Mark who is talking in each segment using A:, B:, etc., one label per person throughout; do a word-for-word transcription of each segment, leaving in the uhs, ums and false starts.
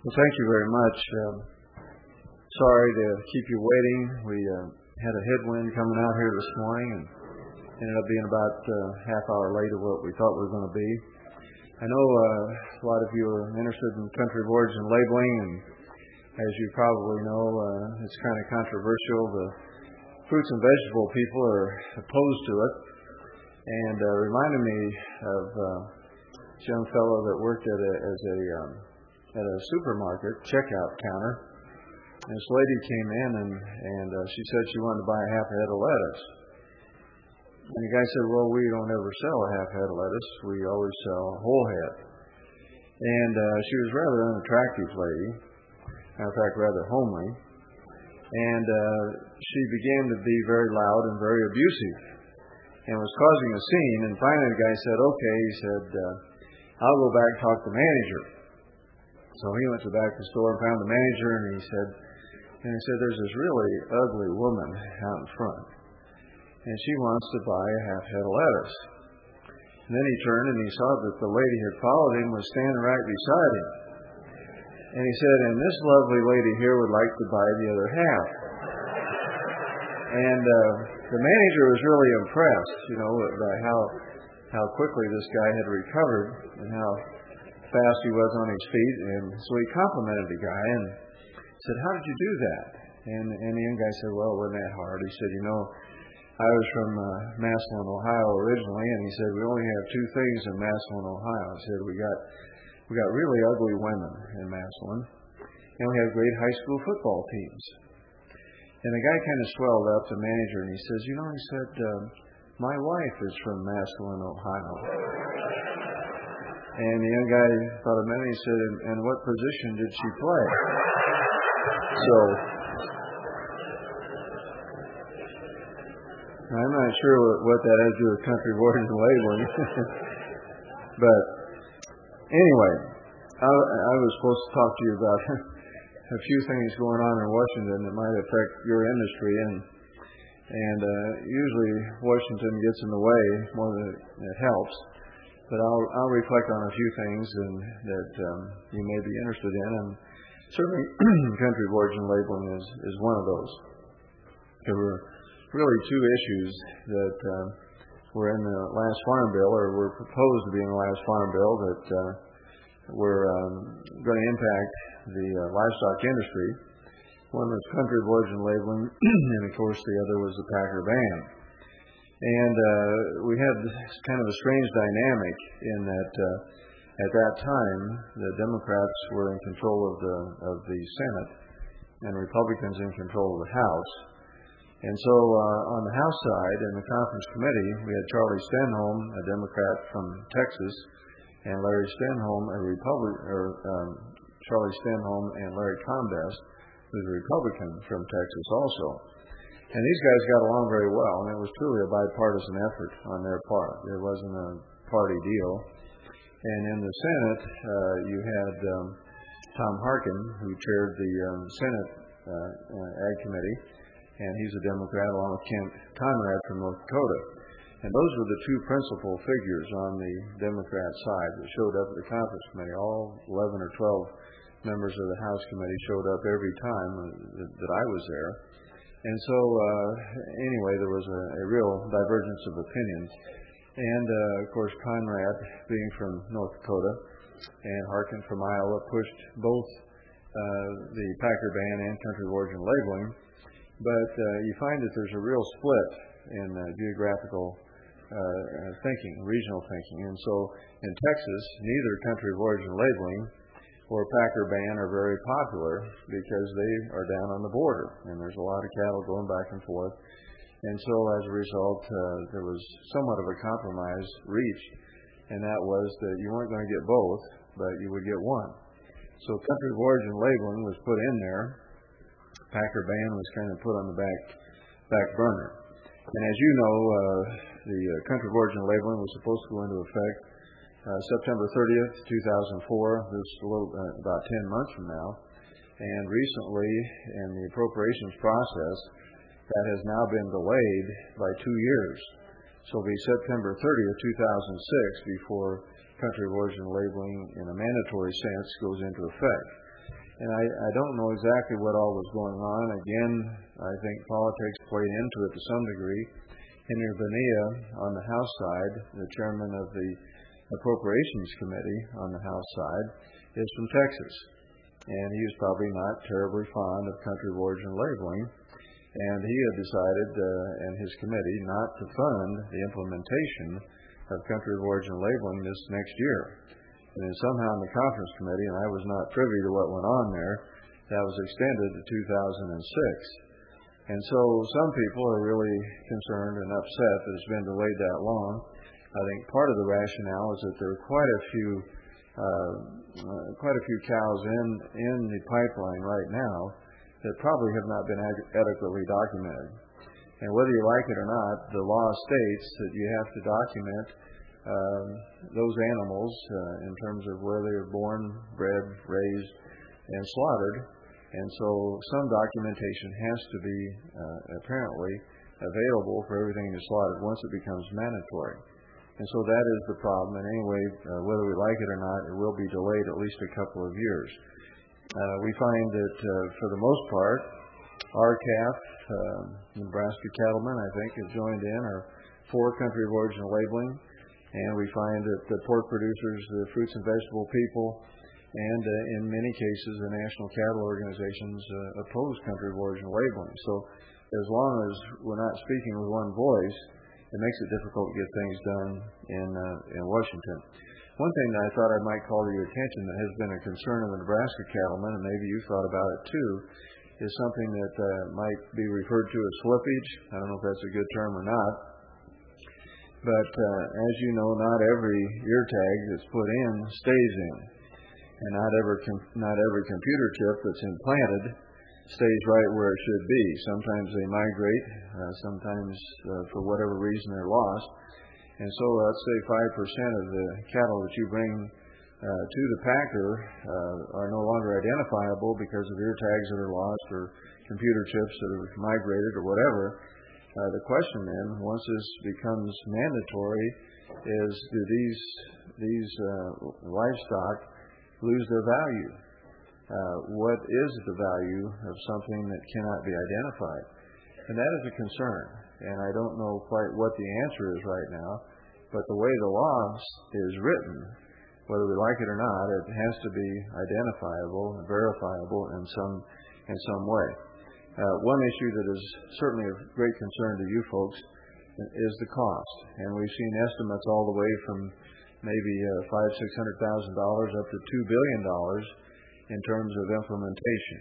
A: Well, thank you very much. Um, sorry to keep you waiting. We uh, had a headwind coming out here this morning and ended up being about a uh, half hour late of what we thought we were going to be. I know uh, a lot of you are interested in country of origin labeling, and as you probably know, uh, it's kind of controversial. The fruits and vegetable people are opposed to it, and uh, reminded me of uh, this young fellow that worked at a, as a um, at a supermarket checkout counter. And this lady came in and, and uh, she said she wanted to buy a half a head of lettuce. And the guy said, well, we don't ever sell a half head of lettuce. We always sell a whole head. And uh, she was rather an unattractive lady, matter of fact, rather homely. And uh, she began to be very loud and very abusive and was causing a scene. And finally the guy said, okay, he said, uh, I'll go back and talk to the manager. So he went to the back of the store and found the manager, and he said, and he said, there's this really ugly woman out in front, and she wants to buy a half head of lettuce. And then he turned and he saw that the lady had followed him was standing right beside him. And he said, and this lovely lady here would like to buy the other half. And uh, the manager was really impressed, you know, by how how quickly this guy had recovered and how fast he was on his feet. And so he complimented the guy and said, how did you do that? And, and the young guy said, well, it wasn't that hard. He said, you know, I was from uh, Massillon, Ohio originally, and he said, we only have two things in Massillon, Ohio. He said, we got we got really ugly women in Massillon, and we have great high school football teams. And the guy kind of swelled up, the manager, and he says, you know, he said, um, my wife is from Massillon, Ohio. And the young guy thought a minute, he said, and, and what position did she play? So I'm not sure what, what that has to do with country of origin labeling. But anyway, I, I was supposed to talk to you about a few things going on in Washington that might affect your industry, and and uh, usually Washington gets in the way more than it helps. But I'll, I'll reflect on a few things and, that um, you may be interested in, and certainly country of origin labeling is, is one of those. There were really two issues that uh, were in the last Farm Bill, or were proposed to be in the last Farm Bill, that uh, were um, going to impact the uh, livestock industry. One was country of origin labeling, and of course the other was the Packer ban. And uh, we had this kind of a strange dynamic in that uh, at that time the Democrats were in control of the of the Senate and Republicans in control of the House. And so uh, on the House side, in the conference committee, we had Charlie Stenholm, a Democrat from Texas, and Larry Stenholm, a Republican, or um, Charlie Stenholm and Larry Combest, who's a Republican from Texas also. And these guys got along very well, and it was truly a bipartisan effort on their part. It wasn't a party deal. And in the Senate, uh, you had um, Tom Harkin, who chaired the um, Senate uh, uh, Ag Committee, and he's a Democrat, along with Kent Conrad from North Dakota. And those were the two principal figures on the Democrat side that showed up at the conference committee. All eleven or twelve members of the House committee showed up every time that I was there. And so, uh, anyway, there was a, a real divergence of opinions. And, uh, of course, Conrad, being from North Dakota, and Harkin from Iowa, pushed both uh, the Packer ban and country of origin labeling. But uh, you find that there's a real split in uh, geographical uh, thinking, regional thinking. And so, in Texas, neither country of origin labeling or Packer ban are very popular because they are down on the border, and there's a lot of cattle going back and forth. And so as a result, uh, there was somewhat of a compromise reached, and that was that you weren't going to get both, but you would get one. So country of origin labeling was put in there. Packer ban was kind of put on the back back burner. And as you know, uh, the uh, country of origin labeling was supposed to go into effect Uh, September thirtieth, two thousand four, this is a little, uh, about ten months from now. And recently, in the appropriations process, that has now been delayed by two years. So it'll be September thirtieth, two thousand six, before country of origin labeling in a mandatory sense goes into effect. And I, I don't know exactly what all was going on. Again, I think politics played into it to some degree. Henry Bonilla on the House side, the chairman of the Appropriations Committee on the House side, is from Texas. And he was probably not terribly fond of country of origin labeling. And he had decided, uh, and his committee, not to fund the implementation of country of origin labeling this next year. And then somehow in the conference committee, and I was not privy to what went on there, that was extended to two thousand six. And so some people are really concerned and upset that it's been delayed that long. I think part of the rationale is that there are quite a few uh, uh, quite a few cows in, in the pipeline right now that probably have not been ad- adequately documented. And whether you like it or not, the law states that you have to document um, those animals uh, in terms of where they were born, bred, raised, and slaughtered. And so some documentation has to be uh, apparently available for everything that's slaughtered once it becomes mandatory. And so that is the problem. And anyway, uh, whether we like it or not, it will be delayed at least a couple of years. Uh, we find that uh, for the most part, R C A F, uh, Nebraska Cattlemen, I think, have joined in, are for country of origin labeling. And we find that the pork producers, the fruits and vegetable people, and uh, in many cases the national cattle organizations uh, oppose country of origin labeling. So as long as we're not speaking with one voice, it makes it difficult to get things done in uh, in Washington. One thing that I thought I might call to your attention that has been a concern of the Nebraska cattlemen, and maybe you've thought about it too, is something that uh, might be referred to as slippage. I don't know if that's a good term or not. But uh, as you know, not every ear tag that's put in stays in. And not every, com- not every computer chip that's implanted stays right where it should be. Sometimes they migrate. Uh, sometimes, uh, for whatever reason, they're lost. And so let's say five percent of the cattle that you bring uh, to the packer uh, are no longer identifiable because of ear tags that are lost or computer chips that have migrated or whatever. Uh, the question then, once this becomes mandatory, is do these these uh, livestock lose their value? Uh, what is the value of something that cannot be identified? And that is a concern. And I don't know quite what the answer is right now, but the way the law is written, whether we like it or not, it has to be identifiable and verifiable in some in some way. Uh, one issue that is certainly of great concern to you folks is the cost. And we've seen estimates all the way from maybe uh, five, six hundred thousand dollars up to two billion dollars in terms of implementation.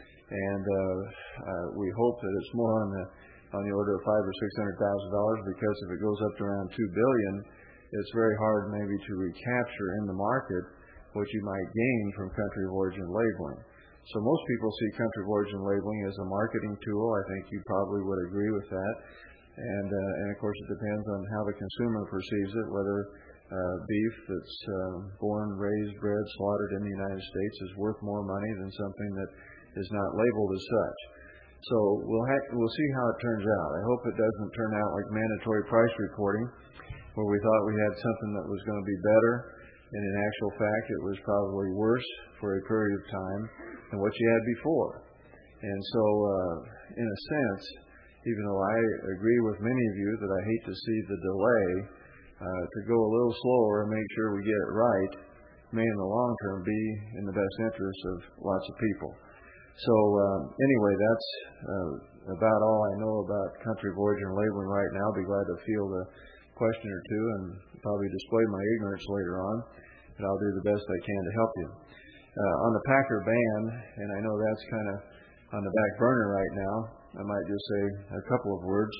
A: And uh, uh, we hope that it's more on the on the order of five or six hundred thousand dollars, because if it goes up to around two billion, it's very hard maybe to recapture in the market what you might gain from country of origin labeling. So most people see country of origin labeling as a marketing tool. I think you probably would agree with that. And uh, and of course it depends on how the consumer perceives it, whether uh, beef that's uh, born, raised, bred, slaughtered in the United States is worth more money than something that is not labeled as such. So we'll ha- we'll see how it turns out. I hope it doesn't turn out like mandatory price reporting, where we thought we had something that was going to be better, and in actual fact it was probably worse for a period of time than what you had before. And so, uh, in a sense, even though I agree with many of you that I hate to see the delay, uh, to go a little slower and make sure we get it right may in the long term be in the best interest of lots of people. So um, anyway, that's uh, about all I know about country of origin labeling right now. I'll be glad to field a question or two and probably display my ignorance later on, and I'll do the best I can to help you. Uh, on the Packer ban, and I know that's kind of on the back burner right now, I might just say a couple of words.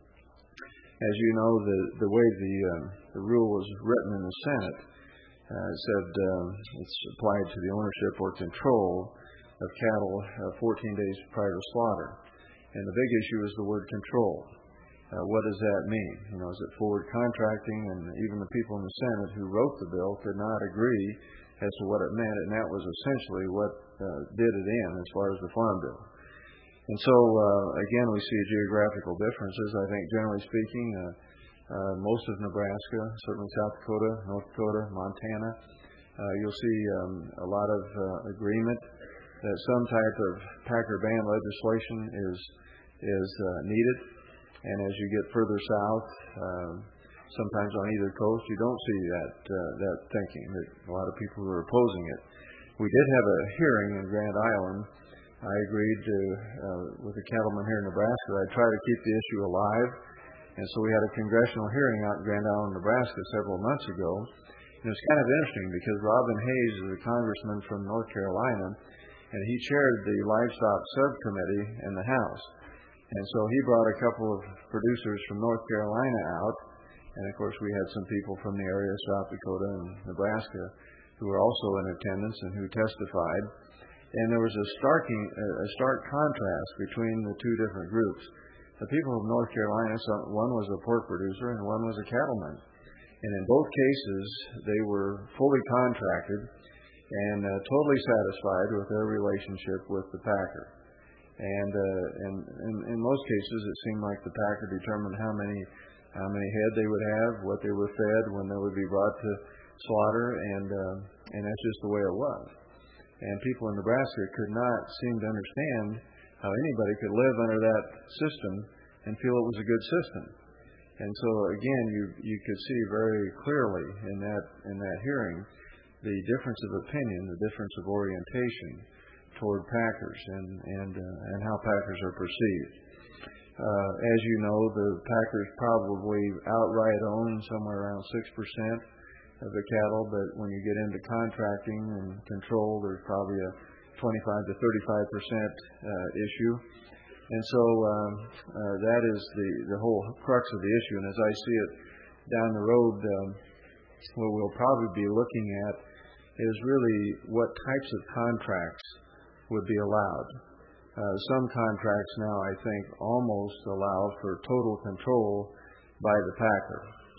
A: As you know, the, the way the, uh, the rule was written in the Senate, uh, it said um, it's applied to the ownership or control of cattle uh, fourteen days prior to slaughter. And the big issue is the word control. Uh, what does that mean? You know, is it forward contracting? And even the people in the Senate who wrote the bill could not agree as to what it meant, and that was essentially what uh, did it in as far as the Farm Bill. And so, uh, again, we see geographical differences. I think, generally speaking, uh, uh, most of Nebraska, certainly South Dakota, North Dakota, Montana, uh, you'll see um, a lot of uh, agreement that some type of Packer ban legislation is is uh, needed. And as you get further south, um, sometimes on either coast, you don't see that uh, that thinking. That a lot of people who are opposing it. We did have a hearing in Grand Island. I agreed to, uh, with the cattlemen here in Nebraska, I'd try to keep the issue alive. And so we had a congressional hearing out in Grand Island, Nebraska several months ago. And it's kind of interesting because Robin Hayes is a congressman from North Carolina, and he chaired the livestock subcommittee in the House. And so he brought a couple of producers from North Carolina out. And of course we had some people from the area, South Dakota and Nebraska, who were also in attendance and who testified. And there was a starking, a stark contrast between the two different groups. The people of North Carolina, one was a pork producer and one was a cattleman. And in both cases, they were fully contracted and uh, totally satisfied with their relationship with the packer. And uh, and, and in most cases, it seemed like the packer determined how many how many head they would have, what they were fed, when they would be brought to slaughter, and uh, and that's just the way it was. And people in Nebraska could not seem to understand how anybody could live under that system and feel it was a good system. And so again, you you could see very clearly in that in that hearing the difference of opinion, the difference of orientation toward packers and and uh, and how packers are perceived. Uh, as you know, the packers probably outright own somewhere around six percent of the cattle, but when you get into contracting and control, there's probably a twenty-five to thirty-five percent uh, issue. And so um, uh, that is the, the whole crux of the issue. And as I see it down the road, um, what we'll probably be looking at is really what types of contracts would be allowed. Uh, some contracts now, I think, almost allow for total control by the packer.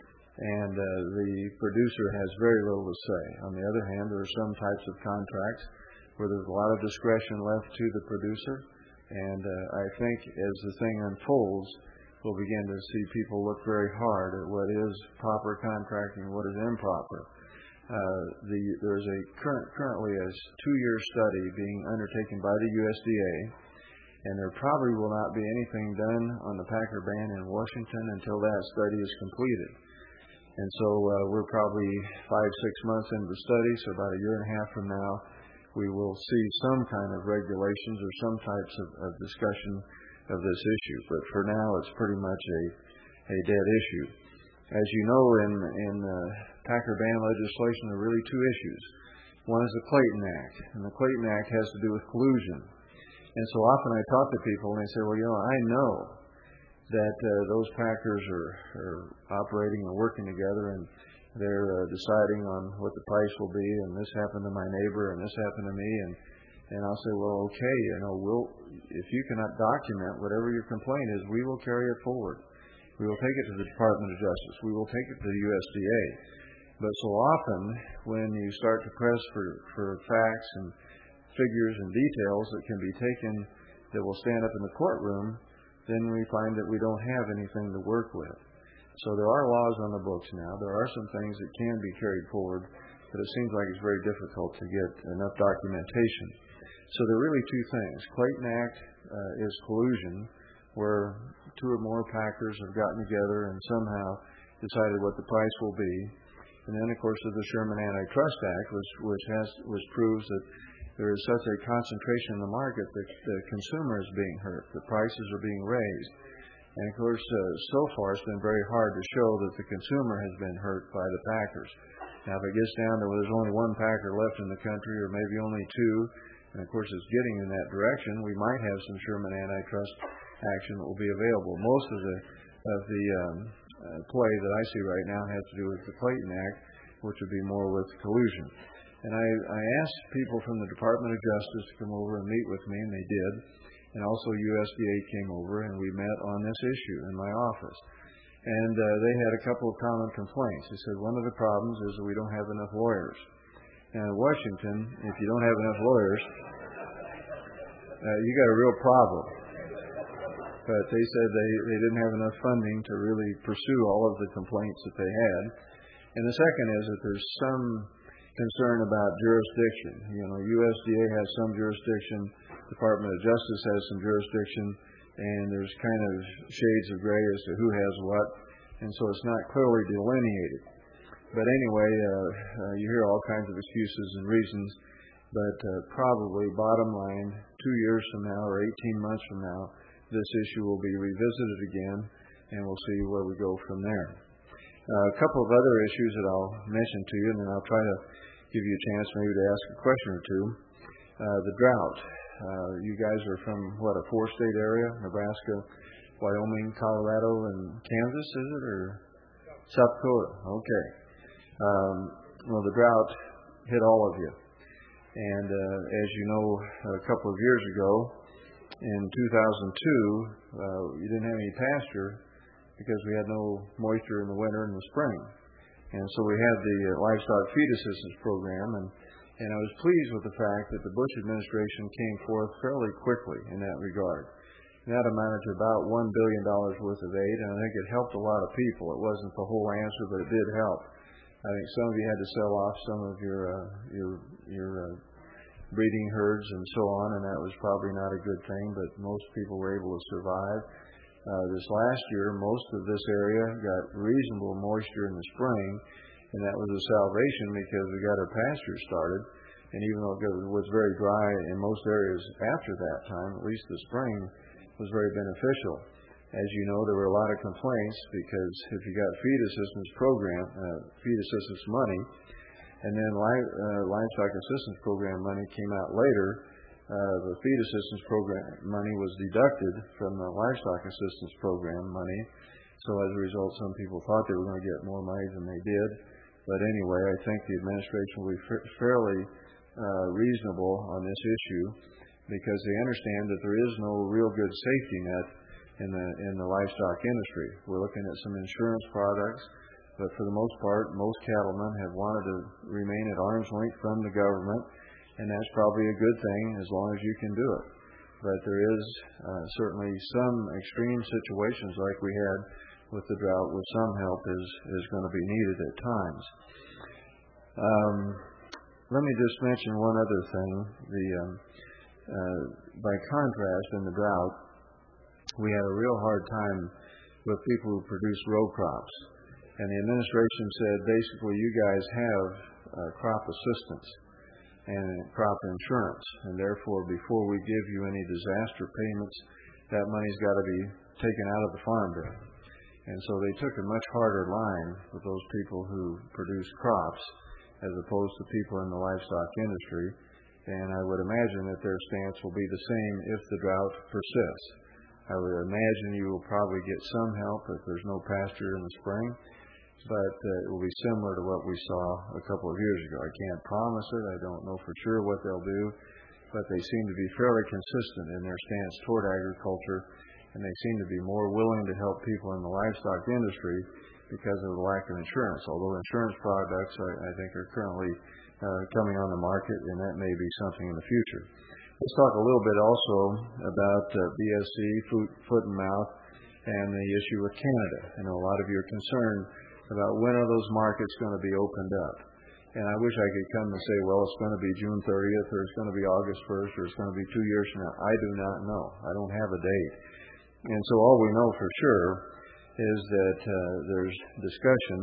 A: And uh, the producer has very little to say. On the other hand, there are some types of contracts where there's a lot of discretion left to the producer. And uh, I think as the thing unfolds, we'll begin to see people look very hard at what is proper contracting and what is improper. Uh, the, there's a current, currently a two-year study being undertaken by the U S D A, and there probably will not be anything done on the packer ban in Washington until that study is completed. And so uh, we're probably five, six months into the study, so about a year and a half from now, we will see some kind of regulations or some types of, of discussion of this issue. But for now, it's pretty much a, a dead issue. As you know, in, in uh, packer ban legislation, there are really two issues. One is the Clayton Act, and the Clayton Act has to do with collusion. And so often I talk to people and they say, well, you know, I know that uh, those packers are, are operating and working together, and they're uh, deciding on what the price will be, and this happened to my neighbor, and this happened to me, and and I'll say, well, okay, you know, we'll if you cannot document whatever your complaint is, we will carry it forward. We will take it to the Department of Justice. We will take it to the U S D A. But so often, when you start to press for for facts and figures and details that can be taken that will stand up in the courtroom, then we find that we don't have anything to work with. So there are laws on the books now. There are some things that can be carried forward, but it seems like it's very difficult to get enough documentation. So there are really two things. Clayton Act uh, is collusion, where two or more packers have gotten together and somehow decided what the price will be. And then, of course, there's the Sherman Antitrust Act, which, which, has, which proves that there is such a concentration in the market that the consumer is being hurt. The prices are being raised. And, of course, uh, so far it's been very hard to show that the consumer has been hurt by the packers. Now, if it gets down to where there's only one packer left in the country, or maybe only two, and, of course, it's getting in that direction, we might have some Sherman antitrust action that will be available. Most of the of the um, uh, play that I see right now has to do with the Clayton Act, which would be more with collusion. And I, I asked people from the Department of Justice to come over and meet with me, and they did. And also U S D A came over, and we met on this issue in my office. And uh, they had a couple of common complaints. They said one of the problems is that we don't have enough lawyers. Now, in Washington, if you don't have enough lawyers, uh, you got a real problem. But they said they, they didn't have enough funding to really pursue all of the complaints that they had. And the second is that there's some concern about jurisdiction. You know, U S D A has some jurisdiction, Department of Justice has some jurisdiction, and there's kind of shades of gray as to who has what, and so it's not clearly delineated. But anyway, uh, uh, you hear all kinds of excuses and reasons, but uh, probably bottom line, two years from now or eighteen months from now, this issue will be revisited again, and we'll see where we go from there. Uh, a couple of other issues that I'll mention to you, and then I'll try to give you a chance maybe to ask a question or two. Uh, the drought. Uh, you guys are from, what, a four-state area? Nebraska, Wyoming, Colorado, and Kansas, is it? Or South Dakota? Okay. Um, well, the drought hit all of you. And uh, as you know, a couple of years ago, in two thousand two, uh, you didn't have any pasture because we had no moisture in the winter and the spring. And so we had the uh, Livestock Feed Assistance Program, and, and I was pleased with the fact that the Bush administration came forth fairly quickly in that regard. And that amounted to about one billion dollars worth of aid, and I think it helped a lot of people. It wasn't the whole answer, but it did help. I think some of you had to sell off some of your uh, your your uh, breeding herds and so on, and that was probably not a good thing, but most people were able to survive. Uh, this last year, most of this area got reasonable moisture in the spring, and that was a salvation because we got our pasture started, and even though it was very dry in most areas after that time, at least the spring was very beneficial. As you know, there were a lot of complaints because if you got feed assistance program, uh, feed assistance money, and then li- uh, livestock assistance program money came out later, uh, the feed assistance program money was deducted from the livestock assistance program money. So as a result, some people thought they were going to get more money than they did. But anyway, I think the administration will be fa- fairly uh, reasonable on this issue because they understand that there is no real good safety net in the in the livestock industry. We're looking at some insurance products, but for the most part, most cattlemen have wanted to remain at arm's length from the government, and that's probably a good thing as long as you can do it. But there is uh, certainly some extreme situations like we had with the drought where some help is, is going to be needed at times. Um, let me just mention one other thing. The um, uh, by contrast, in the drought, we had a real hard time with people who produce row crops. And the administration said, basically, you guys have uh, crop assistance and crop insurance. And therefore, before we give you any disaster payments, that money's got to be taken out of the farm bill. And so they took a much harder line with those people who produce crops as opposed to people in the livestock industry. And I would imagine that their stance will be the same if the drought persists. I would imagine you will probably get some help if there's no pasture in the spring, but uh, it will be similar to what we saw a couple of years ago. I can't promise it. I don't know for sure what they'll do, but they seem to be fairly consistent in their stance toward agriculture, and they seem to be more willing to help people in the livestock industry because of the lack of insurance, although insurance products, I, I think, are currently uh, coming on the market, and that may be something in the future. Let's talk a little bit also about uh, B S C, foot, foot and mouth, and the issue with Canada. I know a lot of you are concerned about when are those markets going to be opened up. And I wish I could come and say, well, it's going to be June thirtieth, or it's going to be August first, or it's going to be two years from now. I do not know. I don't have a date. And so all we know for sure is that uh, there's discussion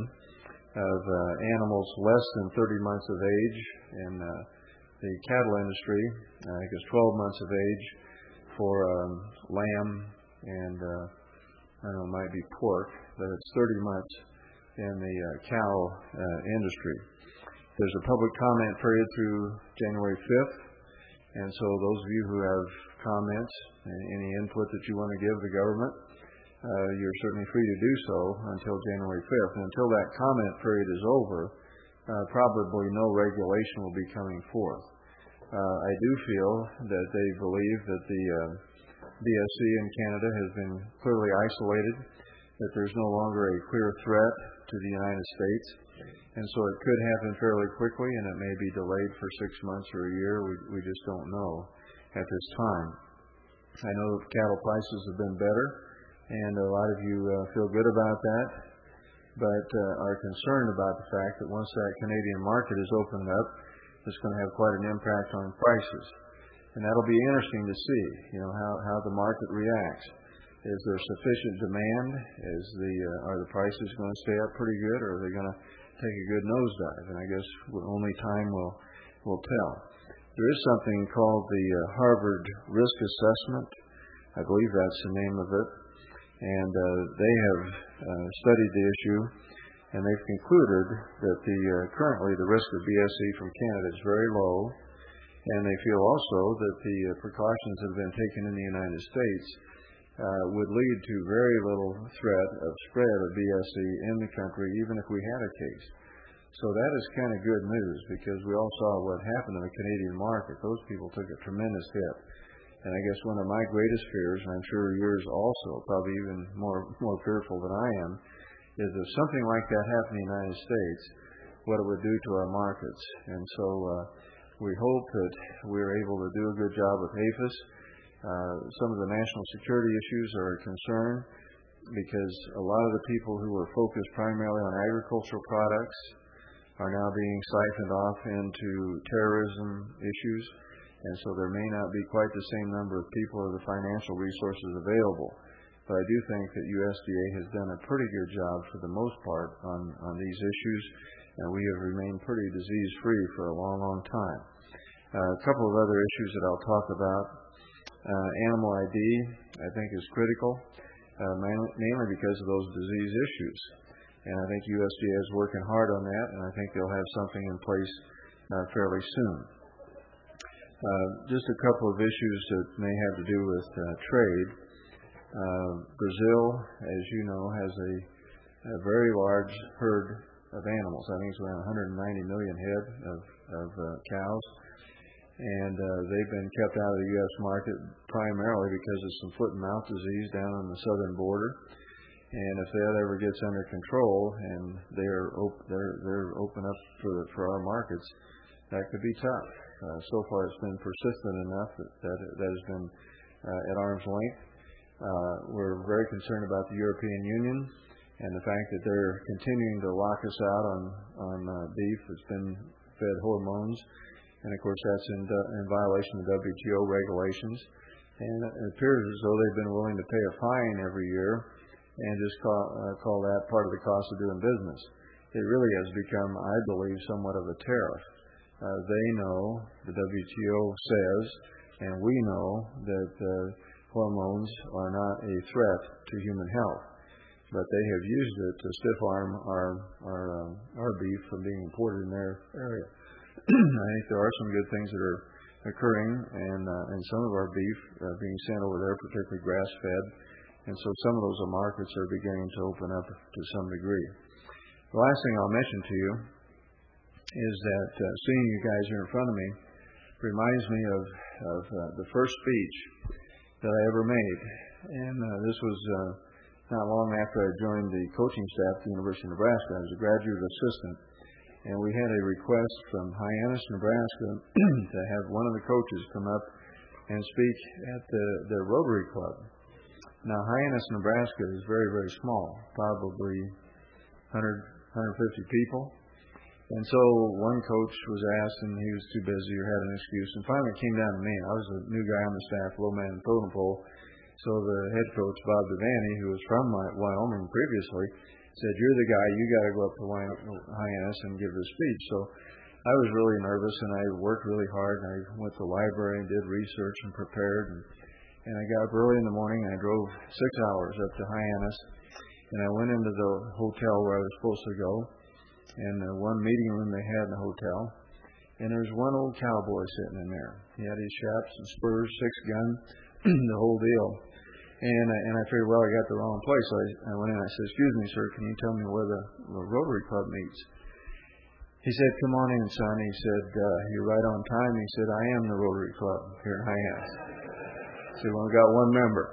A: of uh, animals less than thirty months of age in uh, the cattle industry. I think it's twelve months of age for um, lamb and uh, I don't know, it might be pork, but it's thirty months in the uh, cow uh, industry. There's a public comment period through January fifth, and so those of you who have comments and any input that you want to give the government, uh, you're certainly free to do so until January fifth. And until that comment period is over, uh, probably no regulation will be coming forth. Uh, I do feel that they believe that the uh, B S C in Canada has been clearly isolated, that there's no longer a clear threat to the United States, and so it could happen fairly quickly, and it may be delayed for six months or a year. We, we just don't know at this time. I know that cattle prices have been better, and a lot of you uh, feel good about that. but uh, are concerned about the fact that once that Canadian market is opened up, it's going to have quite an impact on prices. And that'll be interesting to see, you know, how, how the market reacts. Is there sufficient demand? Is the uh, are the prices going to stay up pretty good, or are they going to take a good nosedive? And I guess only time will will tell. There is something called the uh, Harvard Risk Assessment. I believe that's the name of it. And uh, they have uh, studied the issue, and they've concluded that the uh, currently the risk of B S E from Canada is very low, and they feel also that the uh, precautions that have been taken in the United States uh, would lead to very little threat of spread of B S E in the country, even if we had a case. So that is kind of good news, because we all saw what happened in the Canadian market. Those people took a tremendous hit. And I guess one of my greatest fears, and I'm sure yours also, probably even more more fearful than I am, is if something like that happened in the United States, what it would do to our markets. And so uh, we hope that we're able to do a good job with APHIS. Uh, some of the national security issues are a concern, because a lot of the people who were focused primarily on agricultural products are now being siphoned off into terrorism issues. And so there may not be quite the same number of people or the financial resources available. But I do think that U S D A has done a pretty good job for the most part on, on these issues, and we have remained pretty disease-free for a long, long time. Uh, a couple of other issues that I'll talk about. Uh, animal I D, I think, is critical, uh, mainly, mainly because of those disease issues. And I think U S D A is working hard on that, and I think they'll have something in place uh, fairly soon. Uh, just a couple of issues that may have to do with uh, trade. Uh, Brazil, as you know, has a, a very large herd of animals. I think it's around one hundred ninety million head of, of uh, cows. And uh, they've been kept out of the U S market primarily because of some foot and mouth disease down on the southern border. And if that ever gets under control and they're op- they're they're open up for the, for our markets, that could be tough. Uh, so far, it's been persistent enough that that, that has been uh, at arm's length. Uh, we're very concerned about the European Union and the fact that they're continuing to lock us out on on uh, beef that's been fed hormones, and of course that's in, in violation of W T O regulations. And it appears as though they've been willing to pay a fine every year and just call, uh, call that part of the cost of doing business. It really has become, I believe, somewhat of a tariff. Uh, they know, the W T O says, and we know that uh, hormones are not a threat to human health, but they have used it to stiff-arm our our, uh, our beef from being imported in their area. I think there are some good things that are occurring, and uh, and some of our beef uh, being sent over there, particularly grass-fed, and so some of those markets are beginning to open up to some degree. The last thing I'll mention to you is that uh, seeing you guys here in front of me reminds me of, of uh, the first speech that I ever made. And uh, this was uh, not long after I joined the coaching staff at the University of Nebraska. I was a graduate assistant. And we had a request from Hyannis, Nebraska to have one of the coaches come up and speak at the, the Rotary Club. Now, Hyannis, Nebraska is very, very small, probably one hundred, one hundred fifty people. And so one coach was asked, and he was too busy or had an excuse. And finally it came down to me. I was a new guy on the staff, low man in the totem pole. So the head coach, Bob Devaney, who was from Wyoming previously, said, "You're the guy. You got to go up to Hyannis and give the speech." So I was really nervous, and I worked really hard. And I went to the library and did research and prepared. And, and I got up early in the morning, and I drove six hours up to Hyannis. And I went into the hotel where I was supposed to go, and uh, one meeting room they had in the hotel, and there was one old cowboy sitting in there. He had his chaps and spurs, six gun, the whole deal. And uh, and I figured, well, I got the wrong place. So I, I went in and I said, "Excuse me, sir, can you tell me where the, the Rotary Club meets?" He said, "Come on in, son." He said, uh, "You're right on time." He said, "I am the Rotary Club here in Hyannis." I said, "Well, I've got one member."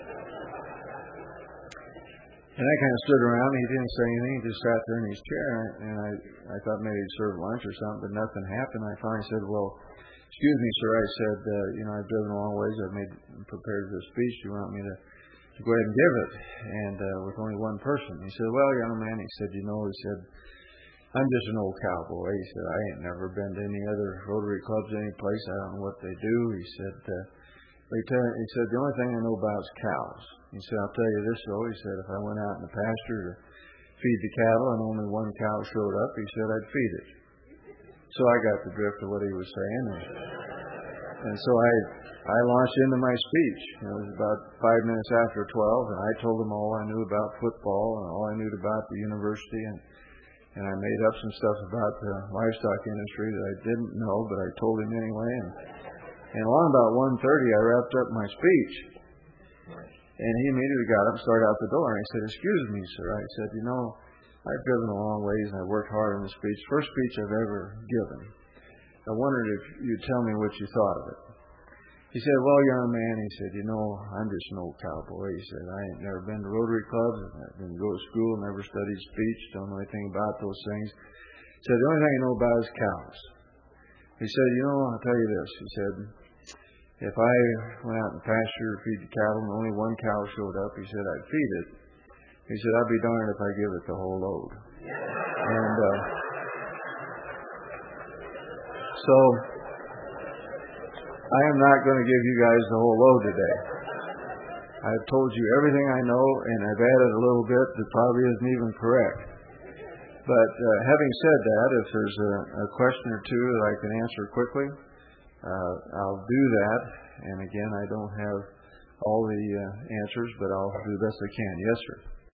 A: And I kind of stood around. He didn't say anything. He just sat there in his chair. And I, I thought maybe he'd serve lunch or something, but nothing happened. I finally said, "Well, excuse me, sir." I said, uh, you know, I've driven a long ways. I've made prepared this speech. Do you want me to, to to go ahead and give it, and uh, with only one person. He said, well, young man, he said, you know, he said, I'm just an old cowboy. He said, I ain't never been to any other Rotary clubs any place. I don't know what they do. He said, uh, they tell, he said, the only thing I know about is cows. He said, I'll tell you this, though. He said, if I went out in the pasture to feed the cattle and only one cow showed up, he said, I'd feed it. So I got the drift of what he was saying. And, and so I I launched into my speech. It was about five minutes after twelve, and I told him all I knew about football and all I knew about the university, and and I made up some stuff about the livestock industry that I didn't know, but I told him anyway. And, and along about one thirty, I wrapped up my speech, and he immediately got up and started out the door. And I said, excuse me, sir. I said, you know, I've driven a long ways, and I worked hard on the speech. First speech I've ever given. I wondered if you'd tell me what you thought of it. He said, well, young man, he said, you know, I'm just an old cowboy. He said, I ain't never been to Rotary clubs. I didn't go to school, never studied speech, don't know anything about those things. He said, the only thing I know about is cows. He said, you know, I'll tell you this. He said, if I went out in the pasture to feed the cattle and only one cow showed up, he said, I'd feed it. He said, I'd be darned if I give it the whole load. And uh, so I am not going to give you guys the whole load today. I've told you everything I know, and I've added a little bit that probably isn't even correct. But uh, having said that, if there's a, a question or two that I can answer quickly, uh, I'll do that. And again, I don't have all the uh, answers, but I'll do the best I can. Yes, sir.